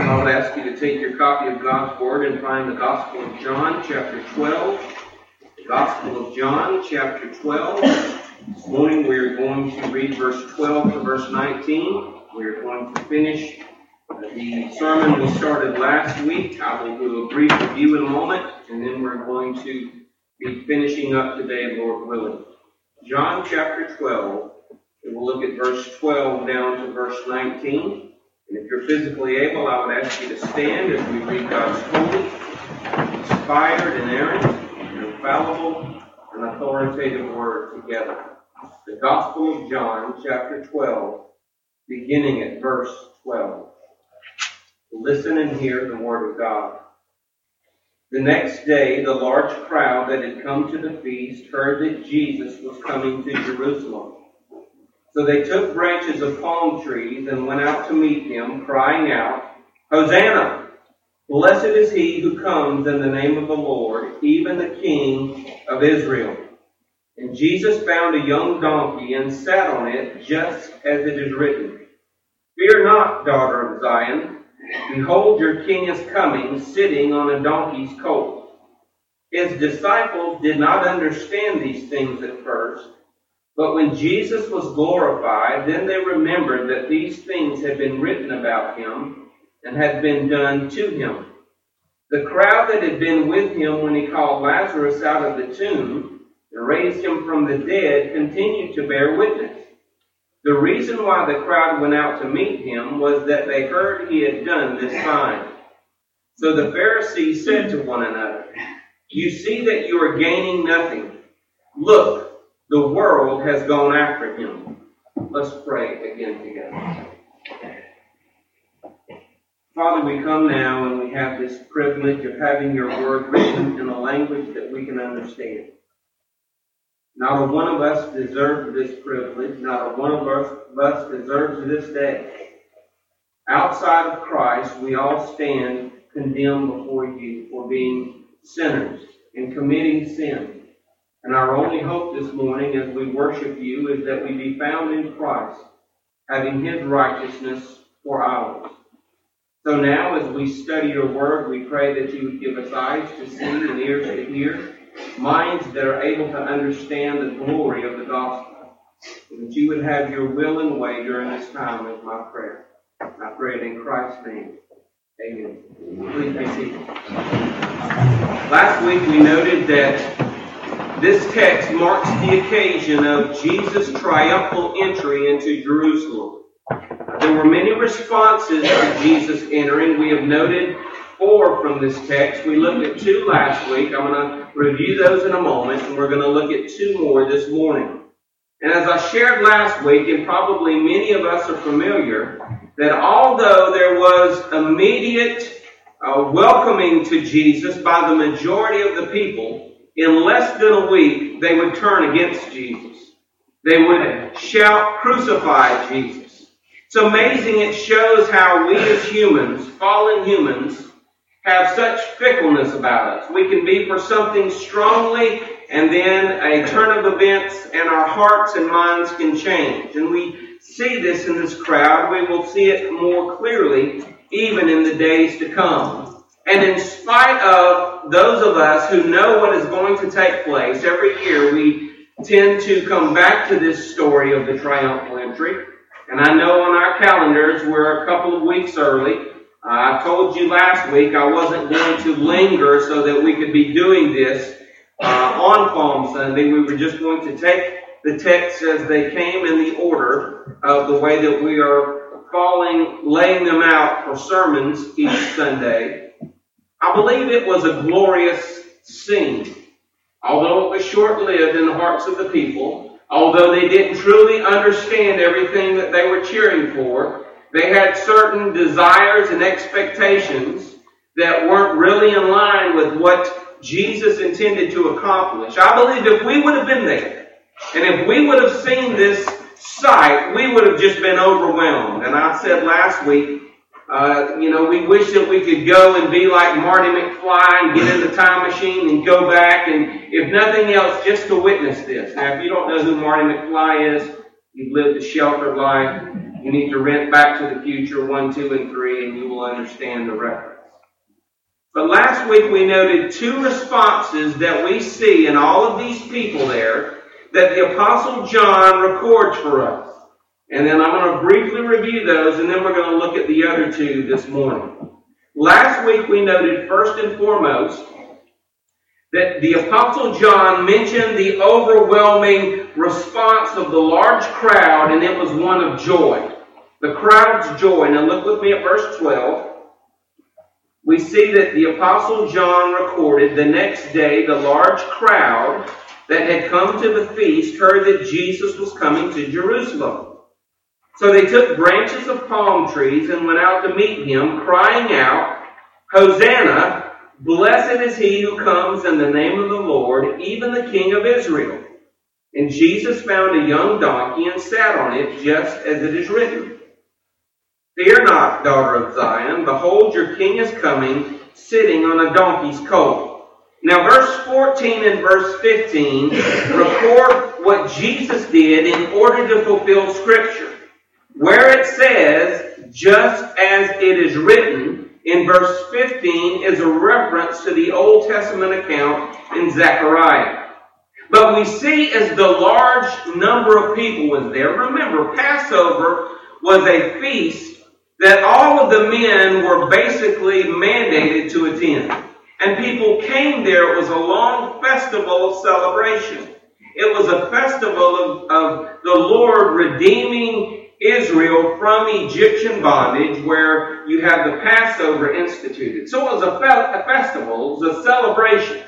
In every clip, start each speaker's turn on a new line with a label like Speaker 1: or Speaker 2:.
Speaker 1: I would ask you to take your copy of God's Word and find the Gospel of John, chapter 12. The Gospel of John, chapter 12. This morning we are going to read verse 12 to verse 19. We are going to finish the sermon we started last week. I will do a brief review in a moment, and then we're going to be finishing up today, Lord willing. John chapter 12. We will look at verse 12 down to verse 19. And if you're physically able, I would ask you to stand as we read God's holy, inspired, inerrant, and infallible, and authoritative Word together. The Gospel of John, chapter 12, beginning at verse 12. Listen and hear the Word of God. The next day, the large crowd that had come to the feast heard that Jesus was coming to Jerusalem. So they took branches of palm trees and went out to meet him, crying out, "Hosanna! Blessed is he who comes in the name of the Lord, even the King of Israel." And Jesus found a young donkey and sat on it, just as it is written, "Fear not, daughter of Zion. Behold, your king is coming, sitting on a donkey's colt." His disciples did not understand these things at first. But when Jesus was glorified, then they remembered that these things had been written about him and had been done to him. The crowd that had been with him when he called Lazarus out of the tomb and raised him from the dead continued to bear witness. The reason why the crowd went out to meet him was that they heard he had done this sign. So the Pharisees said to one another, "You see that you are gaining nothing. Look, the world has gone after him." Let's pray again together. Father, we come now and we have this privilege of having your word written in a language that we can understand. Not a one of us deserves this privilege. Not a one of us deserves this day. Outside of Christ, we all stand condemned before you for being sinners and committing sin. And our only hope this morning as we worship you is that we be found in Christ, having his righteousness for ours. So now as we study your word, we pray that you would give us eyes to see and ears to hear, minds that are able to understand the glory of the gospel. And that you would have your will and way during this time is my prayer. I pray it in Christ's name. Amen. Please be seated. Last week we noted that this text marks the occasion of Jesus' triumphal entry into Jerusalem. There were many responses to Jesus entering. We have noted 4 from this text. We looked at 2 last week. I'm going to review those in a moment, and we're going to look at 2 more this morning. And as I shared last week, and probably many of us are familiar, that although there was immediate welcoming to Jesus by the majority of the people, in less than a week, they would turn against Jesus. They would shout, "Crucify Jesus." It's amazing. It shows how we as humans, fallen humans, have such fickleness about us. We can be for something strongly, and then a turn of events, and our hearts and minds can change. And we see this in this crowd. We will see it more clearly even in the days to come. And in spite of those of us who know what is going to take place, every year we tend to come back to this story of the triumphal entry. And I know on our calendars we're a couple of weeks early. I told you last week I wasn't going to linger so that we could be doing this on Palm Sunday. We were just going to take the texts as they came in the order of the way that we are laying them out for sermons each Sunday. I believe it was a glorious scene. Although it was short-lived in the hearts of the people, although they didn't truly understand everything that they were cheering for, they had certain desires and expectations that weren't really in line with what Jesus intended to accomplish. I believe if we would have been there, and if we would have seen this sight, we would have just been overwhelmed. And I said last week, we wish that we could go and be like Marty McFly and get in the time machine and go back, and if nothing else, just to witness this. Now, if you don't know who Marty McFly is, you've lived a sheltered life. You need to rent Back to the Future 1, 2, and 3, and you will understand the reference. But last week we noted two responses that we see in all of these people there that the Apostle John records for us. And then I'm going to briefly review those, and then we're going to look at the other two this morning. Last week we noted first and foremost that the Apostle John mentioned the overwhelming response of the large crowd, and it was one of joy. The crowd's joy. Now look with me at verse 12. We see that the Apostle John recorded the next day the large crowd that had come to the feast heard that Jesus was coming to Jerusalem. So they took branches of palm trees and went out to meet him, crying out, "Hosanna! Blessed is he who comes in the name of the Lord, even the King of Israel." And Jesus found a young donkey and sat on it, just as it is written, "Fear not, daughter of Zion. Behold, your king is coming, sitting on a donkey's colt." Now, verse 14 and verse 15 record what Jesus did in order to fulfill Scripture. Where it says, "just as it is written," in verse 15 is a reference to the Old Testament account in Zechariah. But we see as the large number of people was there. Remember, Passover was a feast that all of the men were basically mandated to attend. And people came there. It was a long festival of celebration. It was a festival of the Lord redeeming Israel from Egyptian bondage, where you have the Passover instituted. So it was a festival. It was a celebration.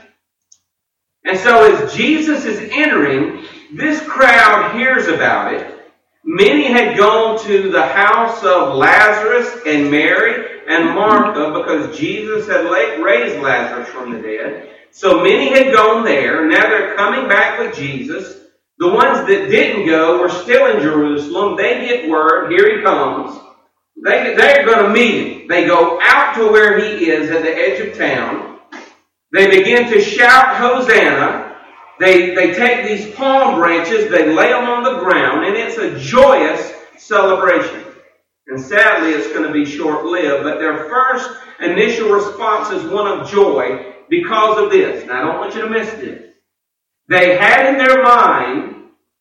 Speaker 1: And so as Jesus is entering, this crowd hears about it. Many had gone to the house of Lazarus and Mary and Martha because Jesus had raised Lazarus from the dead. So many had gone there. Now they're coming back with Jesus. The ones that didn't go were still in Jerusalem. They get word, here he comes. They're going to meet him. They go out to where he is at the edge of town. They begin to shout, "Hosanna." They take these palm branches, they lay them on the ground, and it's a joyous celebration. And sadly, it's going to be short-lived, but their first initial response is one of joy because of this. Now, I don't want you to miss this. They had in their mind,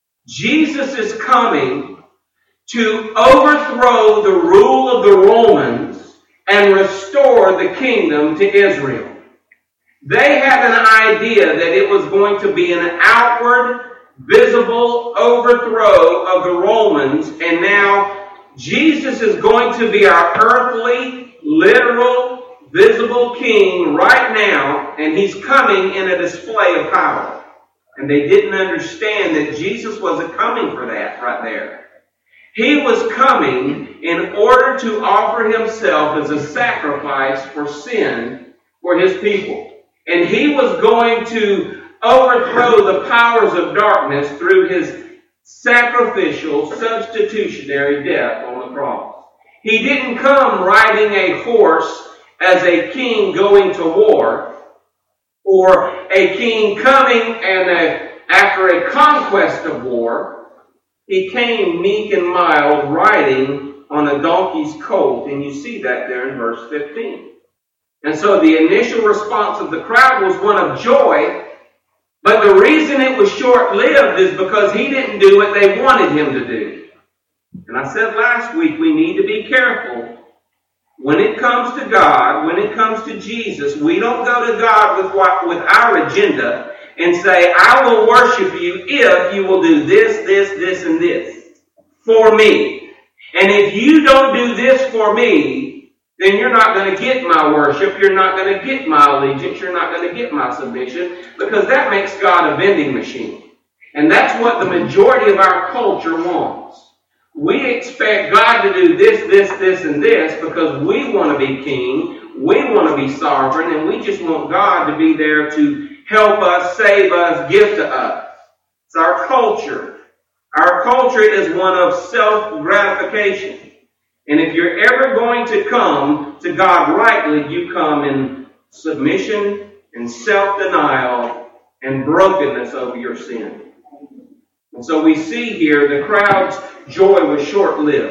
Speaker 1: Jesus is coming to overthrow the rule of the Romans and restore the kingdom to Israel. They had an idea that it was going to be an outward, visible overthrow of the Romans, and now Jesus is going to be our earthly, literal, visible king right now, and he's coming in a display of power. And they didn't understand that Jesus wasn't coming for that right there. He was coming in order to offer himself as a sacrifice for sin for his people. And he was going to overthrow the powers of darkness through his sacrificial, substitutionary death on the cross. He didn't come riding a horse as a king going to war, or a king coming and after a conquest of war. He came meek and mild, riding on a donkey's colt, and you see that there in verse 15. And so the initial response of the crowd was one of joy, but the reason it was short-lived is because he didn't do what they wanted him to do. And I said last week, we need to be careful. When it comes to God, when it comes to Jesus, we don't go to God with our agenda and say, "I will worship you if you will do this, this, this, and this for me. And if you don't do this for me, then you're not going to get my worship, you're not going to get my allegiance, you're not going to get my submission," because that makes God a vending machine. And that's what the majority of our culture wants. We expect God to do this, this, this, and this because we want to be king, we want to be sovereign, and we just want God to be there to help us, save us, give to us. It's our culture. Our culture is one of self-gratification. And if you're ever going to come to God rightly, you come in submission and self-denial and brokenness over your sin. And so we see here the crowd's joy was short-lived.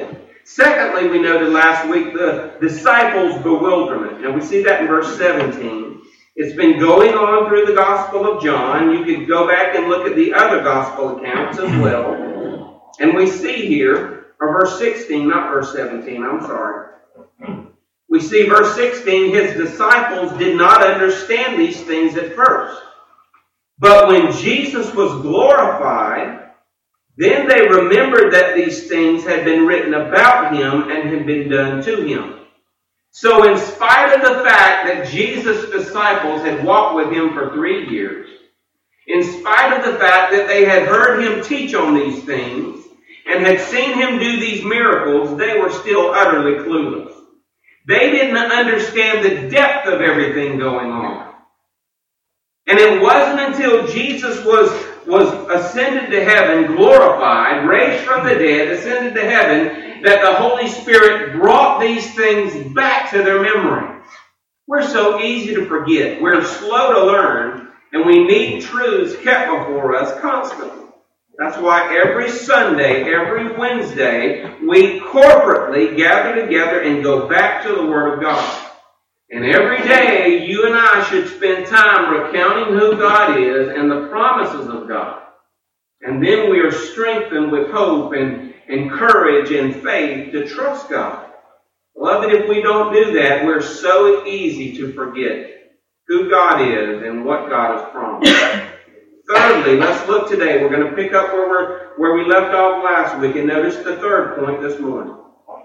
Speaker 1: Secondly, we noted last week the disciples' bewilderment. Now we see that in verse 17. It's been going on through the Gospel of John. You could go back and look at the other Gospel accounts as well. And we see here, or verse 16, not verse 17, I'm sorry. We see verse 16, his disciples did not understand these things at first. But when Jesus was glorified, then they remembered that these things had been written about him and had been done to him. So in spite of the fact that Jesus' disciples had walked with him for 3 years, in spite of the fact that they had heard him teach on these things and had seen him do these miracles, they were still utterly clueless. They didn't understand the depth of everything going on. And it wasn't until Jesus was ascended to heaven, glorified, raised from the dead, ascended to heaven, that the Holy Spirit brought these things back to their memory. We're so easy to forget. We're slow to learn, and we need truths kept before us constantly. That's why every Sunday, every Wednesday, we corporately gather together and go back to the Word of God. And every day, you and I should spend time recounting who God is and the promises of God. And then we are strengthened with hope and courage and faith to trust God. Beloved, if we don't do that, we're so easy to forget who God is and what God has promised. Thirdly, let's look today. We're going to pick up where we left off last week and notice the third point this morning.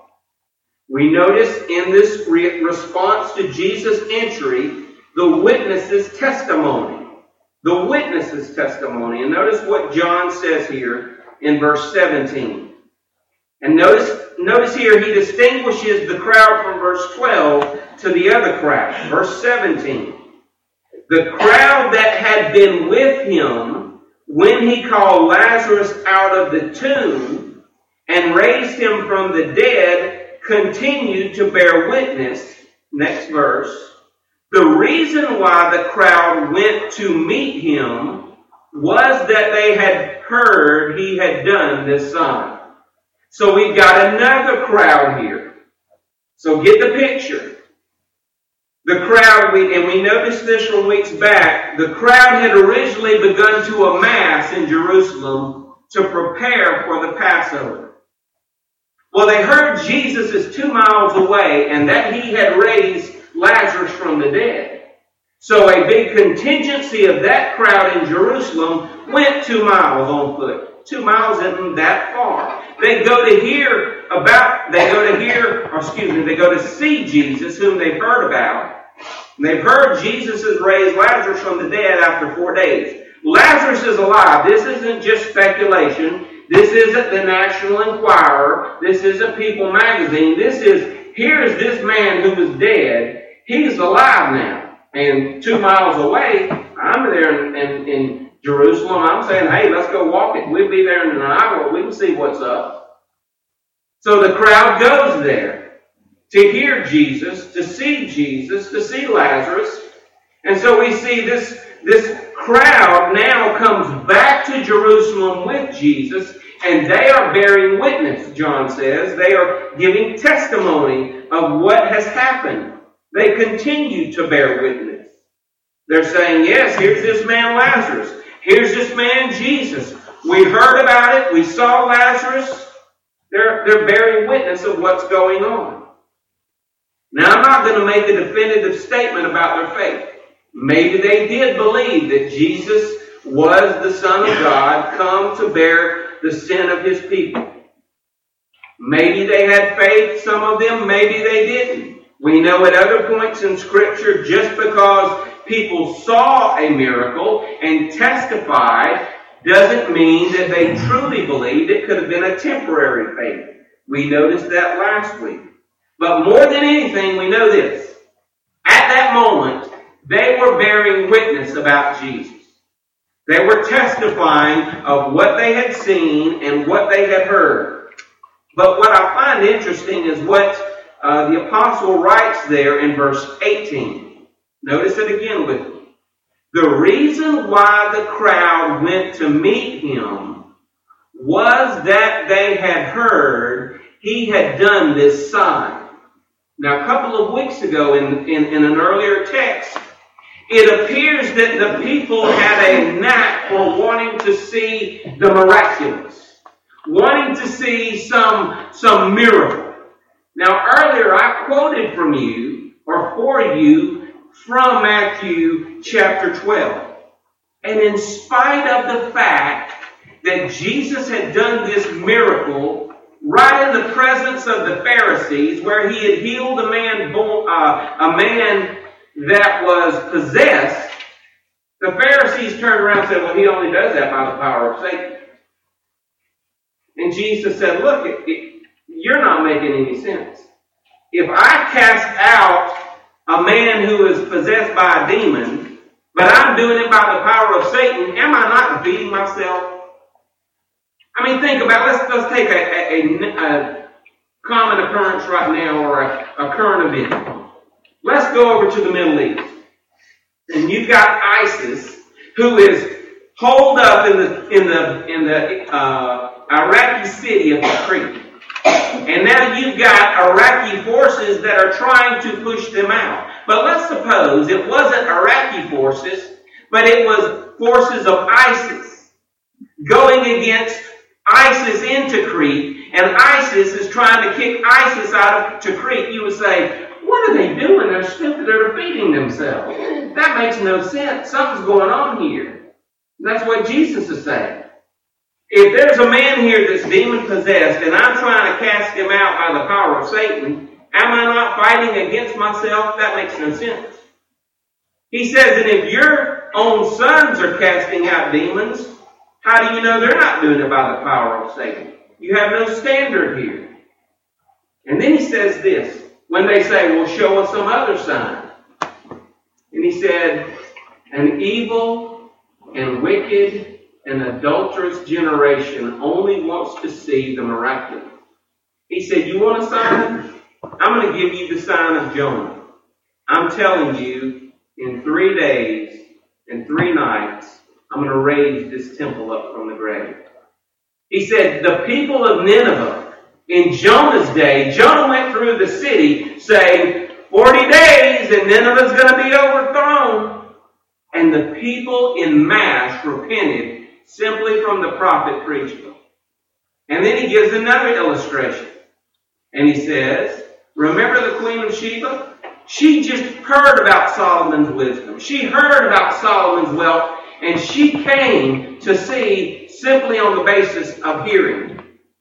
Speaker 1: We notice in this response to Jesus' entry, the witness's testimony. The witness's testimony. And notice what John says here in verse 17. And notice here he distinguishes the crowd from verse 12 to the other crowd. Verse 17. The crowd that had been with him when he called Lazarus out of the tomb and raised him from the dead continued to bear witness. Next verse. The reason why the crowd went to meet him was that they had heard he had done this sign. So we've got another crowd here. So get the picture. The crowd, and we noticed this from weeks back, the crowd had originally begun to amass in Jerusalem to prepare for the Passover. Well, they heard Jesus is 2 miles away and that he had raised Lazarus from the dead. So a big contingency of that crowd in Jerusalem went 2 miles on foot. 2 miles isn't that far. They go to see Jesus, whom they've heard about. And they've heard Jesus has raised Lazarus from the dead after 4 days. Lazarus is alive. This isn't just speculation. This isn't the National Enquirer. This isn't People magazine. Here's this man who was dead. He's alive now. And 2 miles away, I'm there in Jerusalem. I'm saying, hey, let's go walk it. We'll be there in an hour. We can see what's up. So the crowd goes there to hear Jesus, to see Lazarus. And so we see this crowd now comes back to Jerusalem with Jesus, and they are bearing witness, John says. They are giving testimony of what has happened. They continue to bear witness. They're saying, yes, here's this man Lazarus. Here's this man Jesus. We heard about it. We saw Lazarus. They're bearing witness of what's going on. Now, I'm not going to make a definitive statement about their faith. Maybe they did believe that Jesus was the Son of God, come to bear the sin of his people. Maybe they had faith, some of them, maybe they didn't. We know at other points in Scripture, just because people saw a miracle and testified doesn't mean that they truly believed. It could have been a temporary faith. We noticed that last week. But more than anything, we know this. At that moment, they were bearing witness about Jesus. They were testifying of what they had seen and what they had heard. But what I find interesting is what the apostle writes there in verse 18. Notice it again with me. The reason why the crowd went to meet him was that they had heard he had done this sign. Now, a couple of weeks ago in an earlier text, it appears that the people had a knack for wanting to see the miraculous, wanting to see some miracle. Now, earlier I quoted from you, or for you, from Matthew chapter 12. And in spite of the fact that Jesus had done this miracle right in the presence of the Pharisees, where he had healed a man that was possessed, the Pharisees turned around and said, well, he only does that by the power of Satan. And Jesus said, look, you're not making any sense. If I cast out a man who is possessed by a demon, but I'm doing it by the power of Satan, am I not defeating myself? I mean, think about it. Let's take a common occurrence right now, or a current event. Let's go over to the Middle East. And you've got ISIS, who is holed up in the Iraqi city of Tikrit. And now you've got Iraqi forces that are trying to push them out. But let's suppose it wasn't Iraqi forces, but it was forces of ISIS going against ISIS in Tikrit, and ISIS is trying to kick ISIS out of Tikrit. You would say, what are they doing? They're stupid. They're defeating themselves. That makes no sense. Something's going on here. And that's what Jesus is saying. If there's a man here that's demon-possessed, and I'm trying to cast him out by the power of Satan, am I not fighting against myself? That makes no sense. He says that if your own sons are casting out demons, how do you know they're not doing it by the power of Satan? You have no standard here. And then he says this, when they say, well, show us some other sign. And he said, an evil and wicked and adulterous generation only wants to see the miraculous. He said, you want a sign? I'm going to give you the sign of Jonah. I'm telling you, in 3 days and 3 nights, I'm going to raise this temple up from the grave. He said, the people of Nineveh, in Jonah's day, Jonah went through the city saying, 40 days and Nineveh's going to be overthrown. And the people in mass repented simply from the prophet preaching. And then he gives another illustration. And he says, remember the Queen of Sheba? She just heard about Solomon's wisdom. She heard about Solomon's wealth. And she came to see simply on the basis of hearing.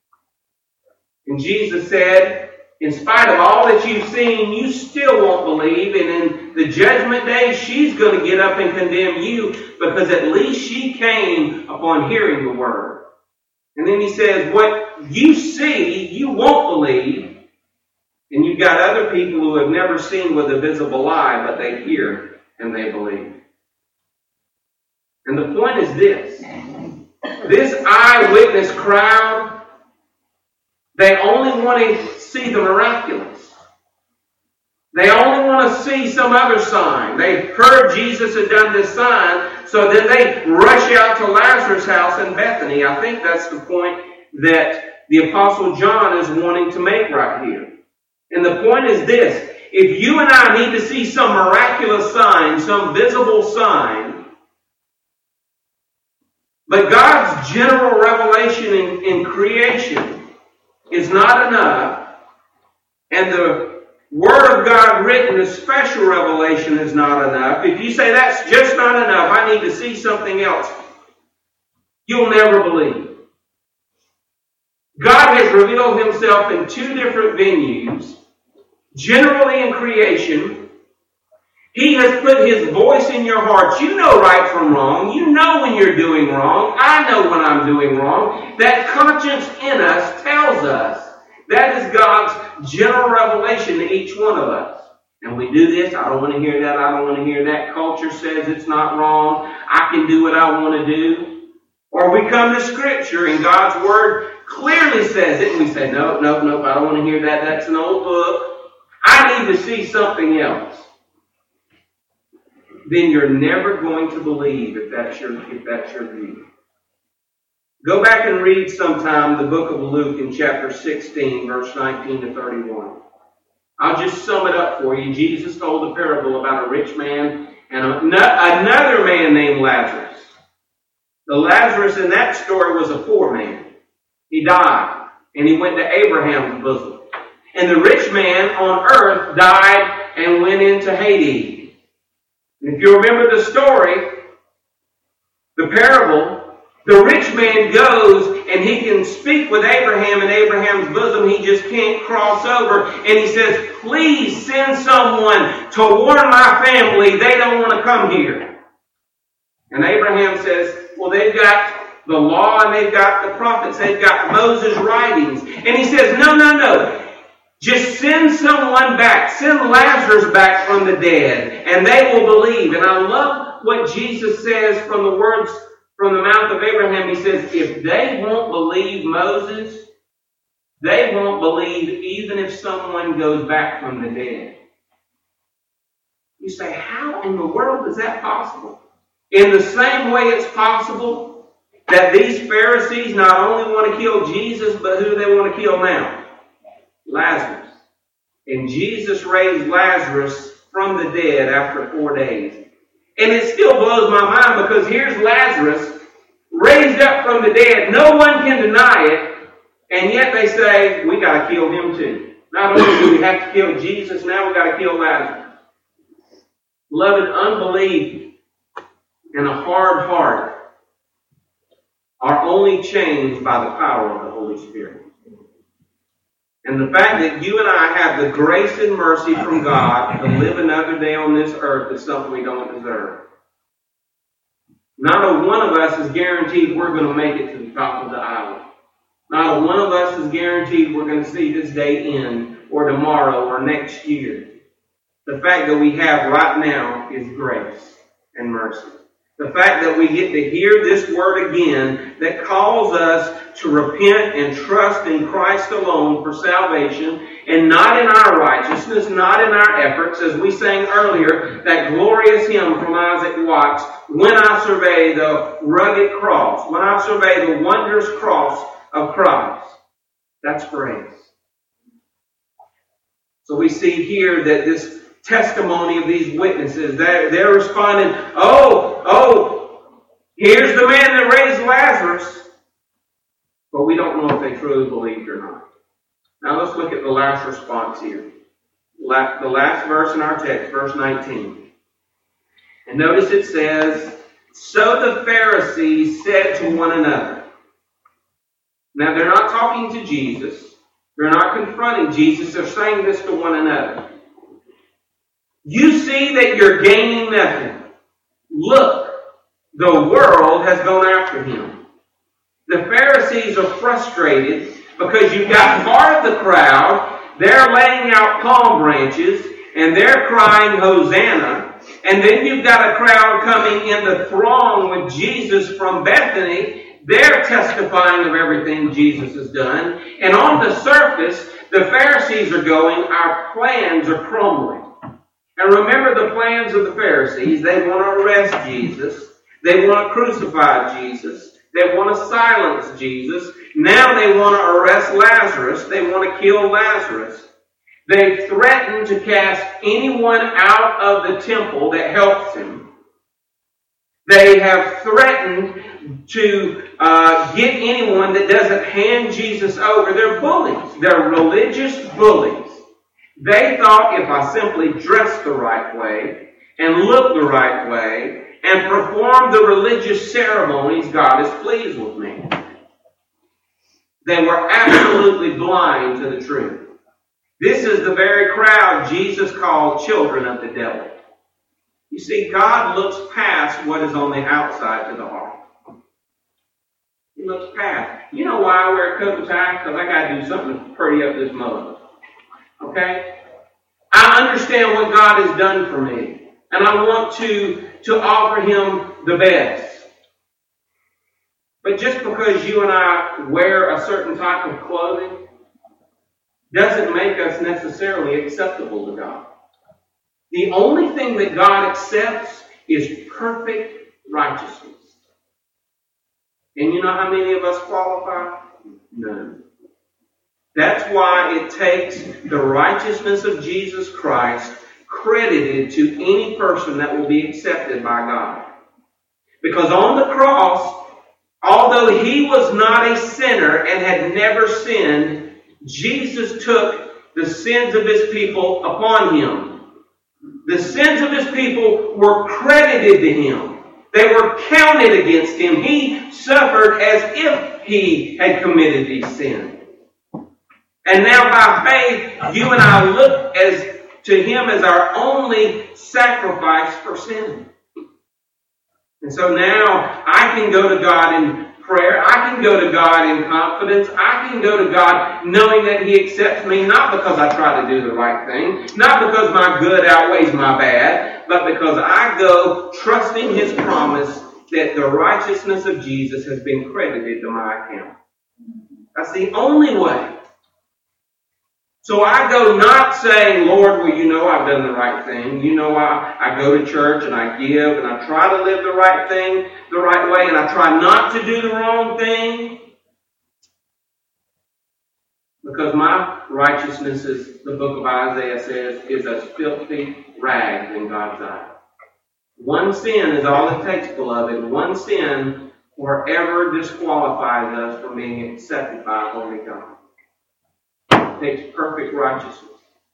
Speaker 1: And Jesus said, in spite of all that you've seen, you still won't believe. And in the judgment day, she's going to get up and condemn you, because at least she came upon hearing the word. And then he says, what you see, you won't believe. And you've got other people who have never seen with a visible eye, but they hear and they believe. And the point is this. This eyewitness crowd, they only want to see the miraculous. They only want to see some other sign. They heard Jesus had done this sign, so then they rush out to Lazarus' house in Bethany. I think that's the point that the Apostle John is wanting to make right here. And the point is this. If you and I need to see some miraculous sign, some visible sign, but God's general revelation in creation is not enough, and the Word of God written, a special revelation, is not enough. If you say that's just not enough, I need to see something else, you'll never believe. God has revealed himself in 2 different venues. Generally in creation, he has put his voice in your heart. You know right from wrong. You know when you're doing wrong. I know when I'm doing wrong. That conscience in us tells us. That is God's general revelation to each one of us. And we do this. I don't want to hear that. I don't want to hear that. Culture says it's not wrong. I can do what I want to do. Or we come to Scripture and God's Word clearly says it. And we say, no, I don't want to hear that. That's an old book. I need to see something else. Then you're never going to believe if that's your view. Go back and read sometime the book of Luke in chapter 16, verse 19 to 31. I'll just sum it up for you. Jesus told a parable about a rich man and another man named Lazarus. The Lazarus in that story was a poor man. He died, and he went to Abraham's bosom. And the rich man on earth died and went into Hades. And if you remember the story, the parable, the rich man goes and he can speak with Abraham in Abraham's bosom. He just can't cross over. And he says, please send someone to warn my family. They don't want to come here. And Abraham says, well, they've got the law and they've got the prophets. They've got Moses' writings. And he says, no. Just send someone back. Send Lazarus back from the dead. And they will believe. And I love what Jesus says from the words from the mouth of Abraham. He says, if they won't believe Moses, they won't believe even if someone goes back from the dead. You say, how in the world is that possible? In the same way it's possible that these Pharisees not only want to kill Jesus, but who do they want to kill now? Lazarus. And Jesus raised Lazarus from the dead after 4 days. And it still blows my mind because here's Lazarus raised up from the dead. No one can deny it. And yet they say, we got to kill him too. Not only do we have to kill Jesus, now we got to kill Lazarus. Beloved, unbelief and a hard heart are only changed by the power of the Holy Spirit. And the fact that you and I have the grace and mercy from God to live another day on this earth is something we don't deserve. Not a one of us is guaranteed we're going to make it to the top of the aisle. Not a one of us is guaranteed we're going to see this day end, or tomorrow, or next year. The fact that we have right now is grace and mercy. The fact that we get to hear this word again that calls us to repent and trust in Christ alone for salvation, and not in our righteousness, not in our efforts, as we sang earlier, that glorious hymn from Isaac Watts, when I survey the rugged cross, when I survey the wondrous cross of Christ. That's grace. So we see here that this testimony of these witnesses, they're responding, oh, here's the man that raised Lazarus. But we don't know if they truly believed or not. Now let's look at the last response here. The last verse in our text, verse 19. And notice it says, so the Pharisees said to one another. Now they're not talking to Jesus. They're not confronting Jesus. They're saying this to one another. You see that you're gaining nothing. Look, the world has gone after him. The Pharisees are frustrated because you've got part of the crowd, they're laying out palm branches, and they're crying, Hosanna. And then you've got a crowd coming in the throng with Jesus from Bethany. They're testifying of everything Jesus has done. And on the surface, the Pharisees are going, our plans are crumbling. And remember the plans of the Pharisees. They want to arrest Jesus. They want to crucify Jesus. They want to silence Jesus. Now they want to arrest Lazarus. They want to kill Lazarus. They threaten to cast anyone out of the temple that helps him. They have threatened to get anyone that doesn't hand Jesus over. They're bullies. They're religious bullies. They thought if I simply dress the right way and look the right way and perform the religious ceremonies, God is pleased with me. They were absolutely blind to the truth. This is the very crowd Jesus called children of the devil. You see, God looks past what is on the outside to the heart. He looks past. You know why I wear a coat and tie? Because I got to do something to pretty up this mug. Okay? I understand what God has done for me. And I want to offer Him the best. But just because you and I wear a certain type of clothing doesn't make us necessarily acceptable to God. The only thing that God accepts is perfect righteousness. And you know how many of us qualify? None. That's why it takes the righteousness of Jesus Christ credited to any person that will be accepted by God. Because on the cross, although he was not a sinner and had never sinned, Jesus took the sins of his people upon him. The sins of his people were credited to him. They were counted against him. He suffered as if he had committed these sins. And now by faith, you and I look to him as our only sacrifice for sin. And so now I can go to God in prayer. I can go to God in confidence. I can go to God knowing that he accepts me, not because I try to do the right thing, not because my good outweighs my bad, but because I go trusting his promise that the righteousness of Jesus has been credited to my account. That's the only way. So I go not saying, Lord, well, you know I've done the right thing. You know I go to church and I give and I try to live the right thing the right way and I try not to do the wrong thing. Because my righteousness, as the book of Isaiah says, is as filthy rags in God's eyes. One sin is all it takes, beloved. One sin forever disqualifies us from being accepted by a holy God. Takes perfect righteousness.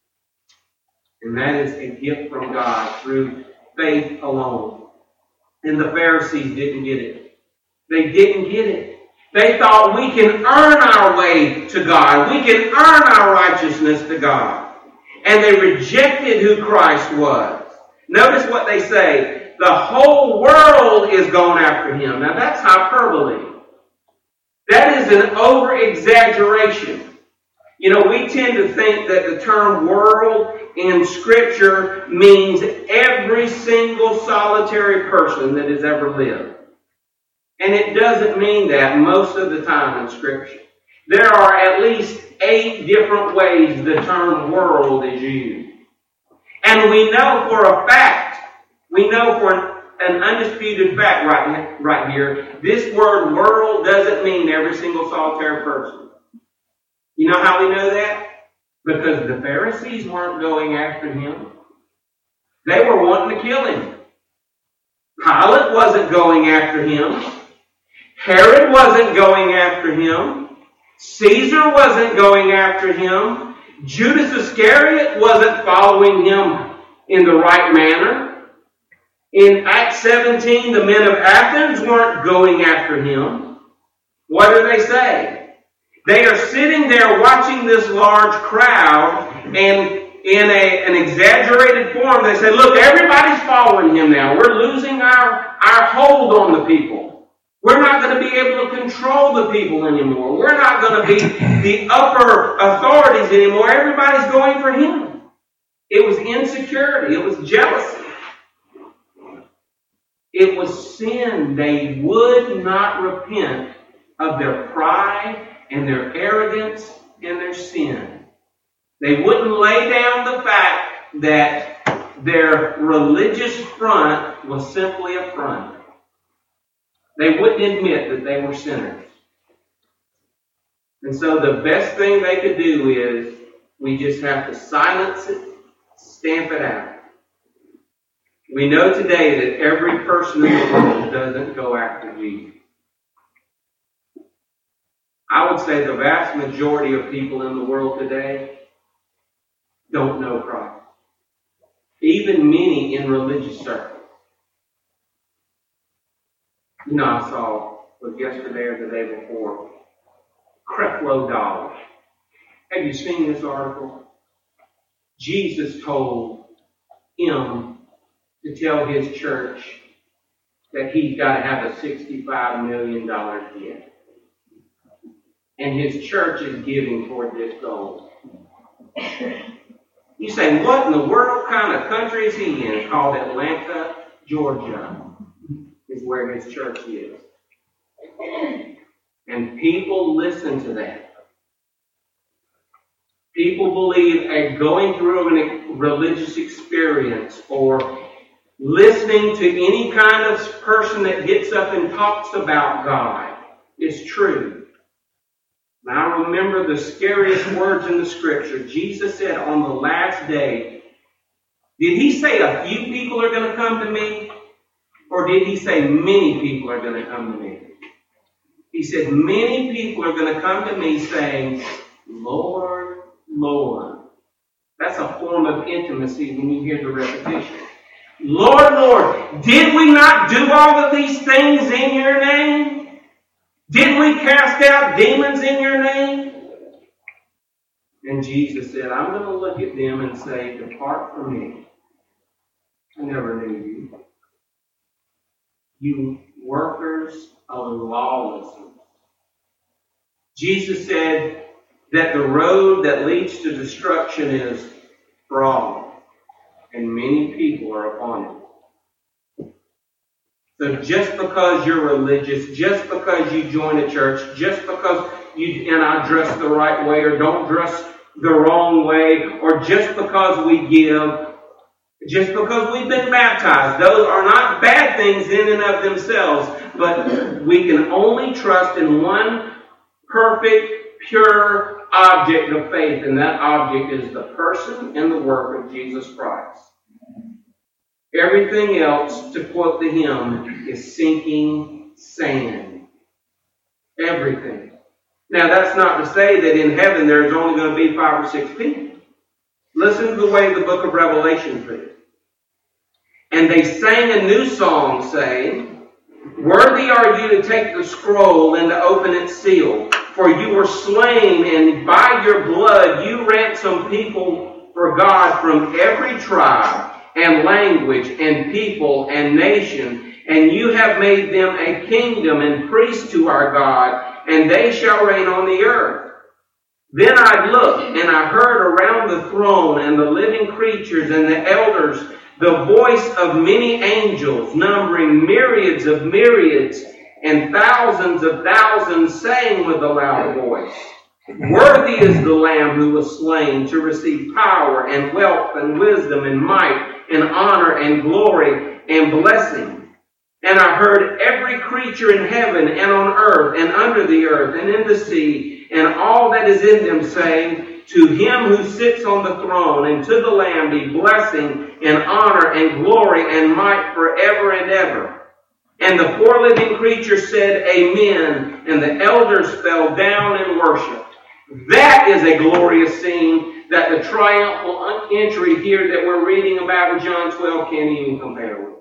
Speaker 1: And that is a gift from God through faith alone. And the Pharisees didn't get it. They didn't get it. They thought we can earn our way to God. We can earn our righteousness to God. And they rejected who Christ was. Notice what they say. The whole world is going after him. Now that's hyperbole. That is an over-exaggeration. You know, we tend to think that the term world in Scripture means every single solitary person that has ever lived. And it doesn't mean that most of the time in Scripture. There are at least 8 different ways the term world is used. And we know for a fact, we know for an undisputed fact right here, this word world doesn't mean every single solitary person. You know how we know that? Because the Pharisees weren't going after him. They were wanting to kill him. Pilate wasn't going after him. Herod wasn't going after him. Caesar wasn't going after him. Judas Iscariot wasn't following him in the right manner. In Acts 17, the men of Athens weren't going after him. What do they say? They are sitting there watching this large crowd, and in an exaggerated form, they say, look, everybody's following him now. We're losing our hold on the people. We're not going to be able to control the people anymore. We're not going to be the upper authorities anymore. Everybody's going for him. It was insecurity. It was jealousy. It was sin. They would not repent of their pride and their arrogance and their sin. They wouldn't lay down the fact that their religious front was simply a front. They wouldn't admit that they were sinners. And so the best thing they could do is we just have to silence it, stamp it out. We know today that every person in the world doesn't go after Jesus. I would say the vast majority of people in the world today don't know Christ. Even many in religious circles. You know, I saw, was yesterday or the day before, Creflo Dollar. Have you seen this article? Jesus told him to tell his church that he's got to have a $65 million debt. And his church is giving toward this goal. You say, what in the world kind of country is he in? It's called Atlanta, Georgia, is where his church is. And people listen to that. People believe going through a religious experience or listening to any kind of person that gets up and talks about God is true. Now remember the scariest words in the Scripture. Jesus said on the last day, did he say a few people are going to come to me? Or did he say many people are going to come to me? He said many people are going to come to me saying, Lord, Lord. That's a form of intimacy when you hear the repetition. Lord, Lord, did we not do all of these things in your name? Did we cast out demons in your name? And Jesus said, I'm going to look at them and say, depart from me. I never knew you. You workers of lawlessness. Jesus said that the road that leads to destruction is broad, and many people are upon it. So just because you're religious, just because you join a church, just because you and I dress the right way or don't dress the wrong way, or just because we give, just because we've been baptized, those are not bad things in and of themselves, but we can only trust in one perfect, pure object of faith, and that object is the person and the work of Jesus Christ. Everything else, to quote the hymn, is sinking sand. Everything. Now, that's not to say that in heaven there's only going to be 5 or 6 people. Listen to the way the book of Revelation puts it. And they sang a new song, saying, worthy are you to take the scroll and to open its seal, for you were slain, and by your blood you ransomed people for God from every tribe and language and people and nation, and you have made them a kingdom and priests to our God, and they shall reign on the earth. Then I looked, and I heard around the throne and the living creatures and the elders the voice of many angels, numbering myriads of myriads and thousands of thousands, saying with a loud voice, worthy is the Lamb who was slain to receive power and wealth and wisdom and might and honor and glory and blessing. And I heard every creature in heaven and on earth and under the earth and in the sea and all that is in them saying, to him who sits on the throne and to the Lamb be blessing and honor and glory and might forever and ever. And the 4 living creatures said, Amen. And the elders fell down and worshipped. That is a glorious scene that the triumphal entry here that we're reading about in John 12 can't even compare with.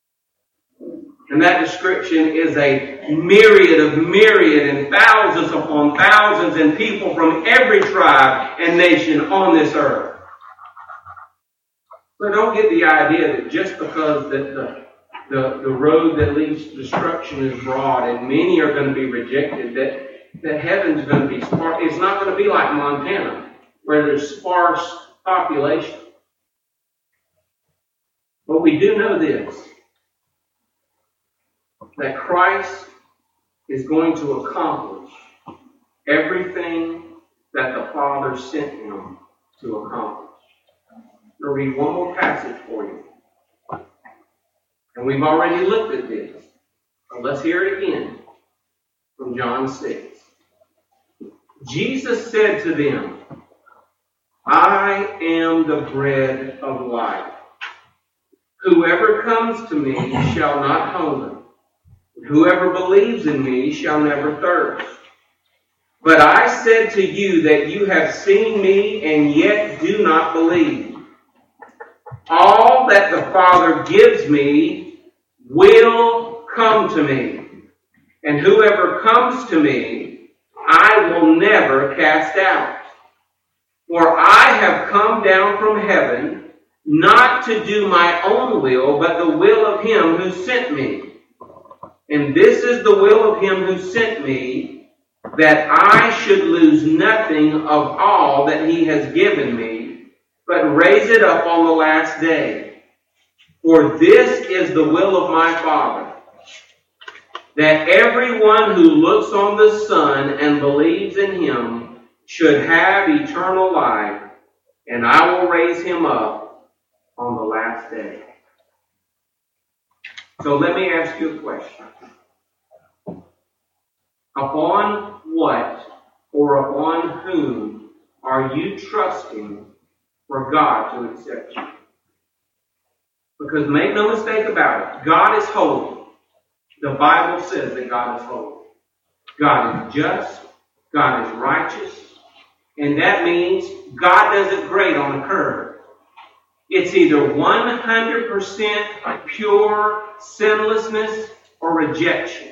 Speaker 1: And that description is a myriad and thousands upon thousands and people from every tribe and nation on this earth. So don't get the idea that just because the road that leads to destruction is broad and many are going to be rejected, that heaven's going to be sparse. It's not going to be like Montana, where there's sparse population. But we do know this, that Christ is going to accomplish everything that the Father sent him to accomplish. I'll read one more passage for you. And we've already looked at this. But let's hear it again from John 6. Jesus said to them, I am the bread of life. Whoever comes to me shall not hunger. Whoever believes in me shall never thirst. But I said to you that you have seen me and yet do not believe. All that the Father gives me will come to me. And whoever comes to me, I will never cast out. For I have come down from heaven, not to do my own will, but the will of him who sent me. And this is the will of him who sent me, that I should lose nothing of all that he has given me, but raise it up on the last day. For this is the will of my Father, that everyone who looks on the Son and believes in him should have eternal life, and I will raise him up on the last day. So let me ask you a question. Upon what or upon whom are you trusting for God to accept you? Because make no mistake about it, God is holy. The Bible says that God is holy. God is just. God is righteous. And that means God doesn't grade on the curve. It's either 100% pure sinlessness or rejection.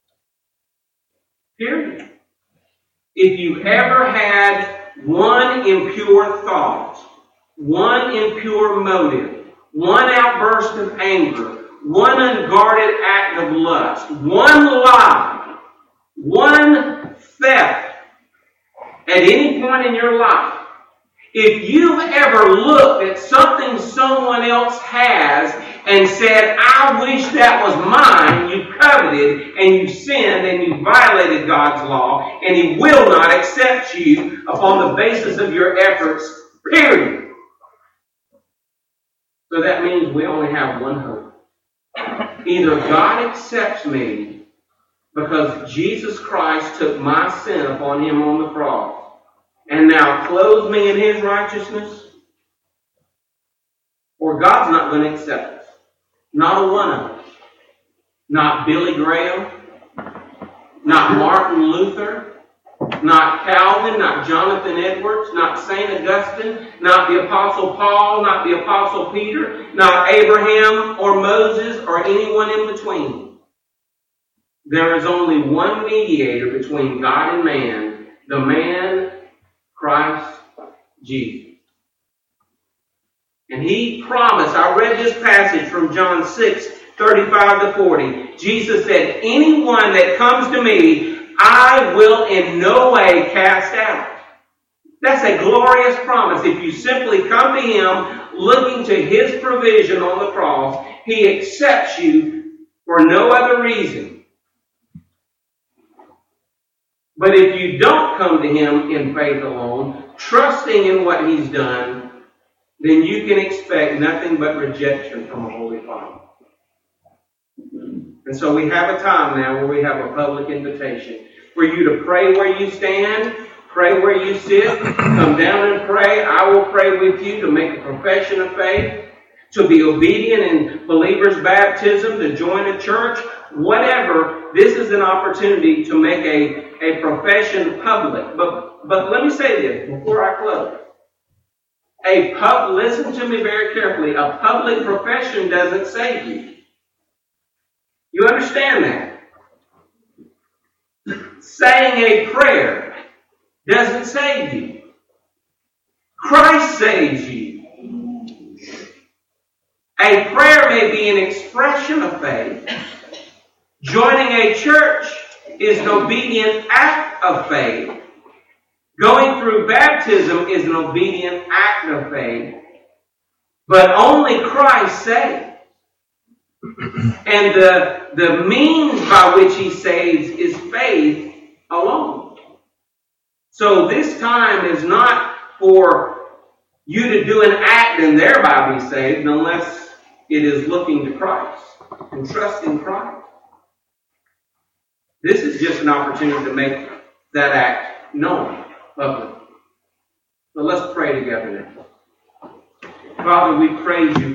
Speaker 1: Period. If you ever had one impure thought, one impure motive, one outburst of anger, one unguarded act of lust, one lie, one theft at any point in your life, if you've ever looked at something someone else has and said, I wish that was mine, you coveted and you sinned and you violated God's law, and He will not accept you upon the basis of your efforts, period. So that means we only have one hope. Either God accepts me because Jesus Christ took my sin upon Him on the cross and now clothes me in His righteousness, or God's not going to accept us. Not a one of us. Not Billy Graham, not Martin Luther, not Calvin, not Jonathan Edwards, not St. Augustine, not the Apostle Paul, not the Apostle Peter, not Abraham or Moses or anyone in between. There is only one mediator between God and man, the man Christ Jesus. And He promised, I read this passage from John 6:35-40. Jesus said, anyone that comes to me, I will in no way cast out. That's a glorious promise. If you simply come to Him looking to His provision on the cross, He accepts you for no other reason. But if you don't come to Him in faith alone, trusting in what He's done, then you can expect nothing but rejection from a Holy Father. And so we have a time now where we have a public invitation for you to pray where you stand, pray where you sit, come down and pray. I will pray with you to make a profession of faith, to be obedient in believer's baptism, to join a church, whatever. This is an opportunity to make a profession public. But let me say this before I close. Listen to me very carefully. A public profession doesn't save you. You understand that? Saying a prayer doesn't save you. Christ saves you. A prayer may be an expression of faith. Joining a church is an obedient act of faith. Going through baptism is an obedient act of faith. But only Christ saves. And the means by which He saves is faith alone. So this time is not for you to do an act and thereby be saved unless it is looking to Christ and trusting Christ. This is just an opportunity to make that act known publicly. So let's pray together now. Father, we praise You